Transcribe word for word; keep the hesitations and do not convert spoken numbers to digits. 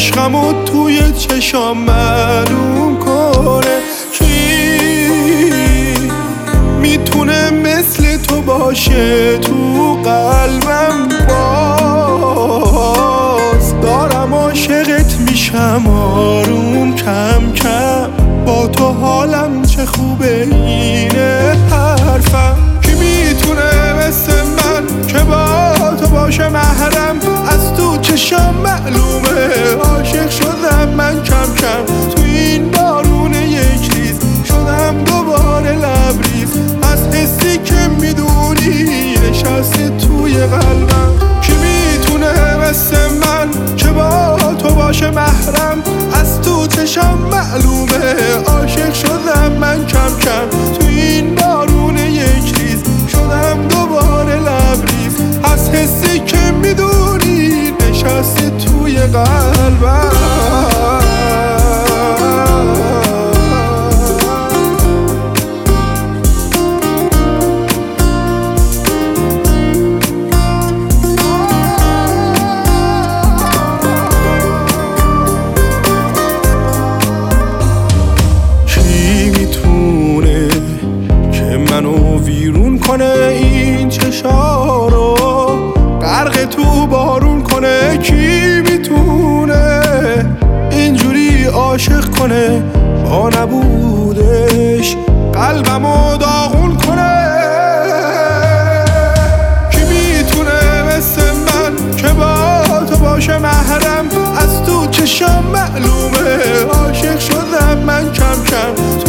عشقمو توی چشام معلوم کنه. کی میتونه مثل تو باشه تو قلبم؟ باز دارم عاشقت میشم آروم کم کم، با تو حالم چه خوبه اینه حرفم. کی میتونه مثل من که با تو باشه محرم؟ از تو چشام معلومه عاشق شدم من کم کم، تو این بارون یک ریز شدم دوباره لبریز، از حسی که میدونی نشسته توی قلبم. کی میتونه مثل من که با تو باشه محرم؟ از تو چشام معلومه عاشق شدم من کم کم، تو این بارون یک ریز شدم دوباره لبریز، از حسی که میدونی نشسته توی قلبم. منو ویرون کنه این چشا رو، غرق تو بارون کنه؟ کی میتونه اینجوری عاشق کنه با نبودش قلبمو داغون کنه؟ کی میتونه مثل من که با تو باشه محرم؟ از تو چشام معلومه عاشق شدم من کم کم،